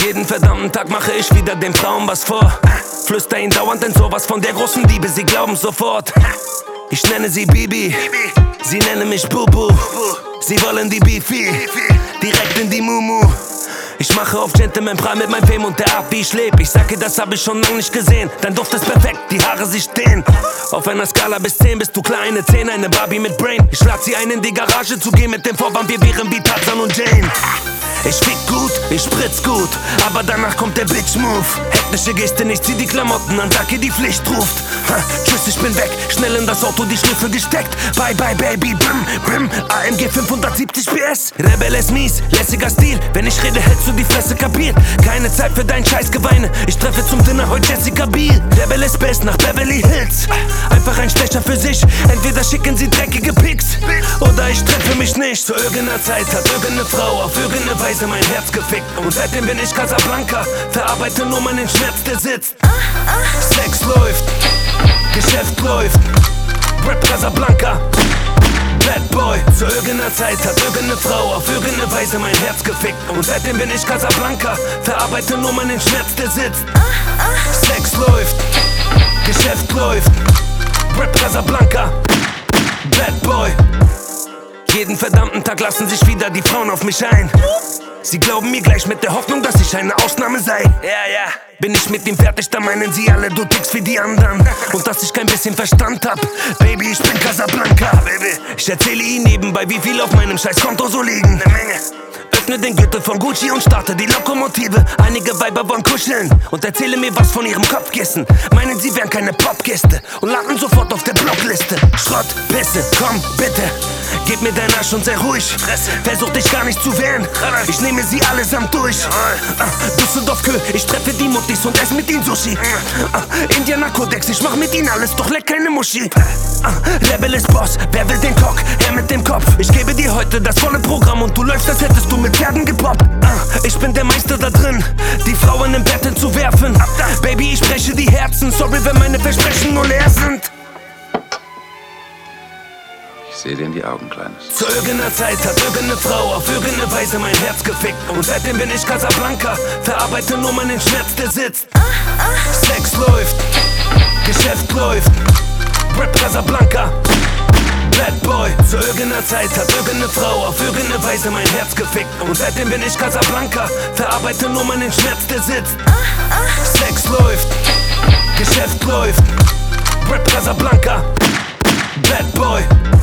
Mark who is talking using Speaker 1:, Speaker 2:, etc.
Speaker 1: Jeden verdammten Tag mache ich wieder den Frauen was vor. Flüster ihnen dauernd denn sowas von der großen Liebe, sie glauben sofort. Ich nenne sie Bibi, sie nennen mich Bubu. Sie wollen die Beefy, direkt in die Mumu. Ich mache auf Gentleman Prime mit meinem Fame und der Art, wie ich lebe. Ich sage, das habe ich schon lange nicht gesehen. Dein Duft ist perfekt, die Haare sie stehen. Auf einer Skala bis 10 bist du kleine 10, eine Barbie mit Brain. Ich lad sie ein, in die Garage zu gehen mit dem Vorwand, wir wären wie Tarzan und Jane. Ich fick gut, ich spritz gut, aber danach kommt der Bitch-Move. Hektische Geste, ich zieh die Klamotten an, sag ihr, die Pflicht ruft. Tschüss, ich bin weg, schnell in das Auto, die Schlüssel gesteckt. Bye, bye, baby, brim, brim. AMG 570 PS, Rebel ist mies, lässiger Stil. Wenn ich rede, hältst du die Fresse, kapiert? Keine Zeit für dein Scheißgeweine, ich treffe zum Dinner heute Jessica Biel. Rebel ist best nach Beverly Hills, einfach ein Stecher für sich. Entweder schicken sie dreckige Pics, oder ich treffe mich nicht. Zu irgendeiner Zeit hat irgendeine Frau auf irgendeine Weise mein Herz gefickt. Und seitdem bin ich Casablanca, verarbeite nur meinen Schmerz, der sitzt. Sex läuft, Geschäft läuft, Rap Casablanca, Bad Boy. Zu irgendeiner Zeit hat irgendeine Frau auf irgendeine Weise mein Herz gefickt. Und seitdem bin ich Casablanca, verarbeite nur meinen Schmerz, der sitzt. Sex läuft, Geschäft läuft, Rap Casablanca, Bad Boy. Jeden verdammten Tag lassen sich wieder die Frauen auf mich ein. Sie glauben mir gleich mit der Hoffnung, dass ich eine Ausnahme sei. Ja. Bin ich mit ihm fertig, dann meinen sie alle, du tickst wie die anderen. Und dass ich kein bisschen Verstand hab. Baby, ich bin Casablanca, baby. Ich erzähle ihnen nebenbei, wie viel auf meinem Scheißkonto so liegen. Eine Menge. Öffne den Gürtel von Gucci und starte die Lokomotive. Einige Weiber wollen kuscheln und erzählen mir was von ihrem Kopfkissen. Meinen, sie wären keine Popgäste und landen sofort auf der Blockliste. Schrott, Pisse, komm, bitte. Gib mir deinen Arsch und sei ruhig. Versuch dich gar nicht zu wehren. Ich nehme sie allesamt durch. Düsseldorf Kö, ich treffe die Muttis und ess mit ihnen Sushi. Indianer Kodex, ich mach mit ihnen alles, doch leck keine Muschi. Rebel ist Boss, wer will den Cock? Her mit dem Kopf. Ich gebe dir heute das volle Programm und du läufst, als hättest du mit Pferden gepoppt. Ich bin der Meister da drin, die Frauen im Bett hinzuwerfen. Baby, ich spreche die Herzen, sorry, wenn meine Versprechen nur leer sind.
Speaker 2: Ich sehe dir in die Augen, Kleines.
Speaker 1: Zu irgendeiner Zeit hat irgendeine Frau auf irgendeine Weise mein Herz gefickt. Und seitdem bin ich Casablanca, verarbeite nur meinen Schmerz, der sitzt. Sex läuft, Geschäft läuft, Rap Casablanca, Bad Boy. Zu irgendeiner Zeit hat irgendeine Frau auf irgendeine Weise mein Herz gefickt. Und seitdem bin ich Casablanca, verarbeite nur meinen Schmerz, der sitzt. Sex läuft, Geschäft läuft, Rap Casablanca, Bad Boy.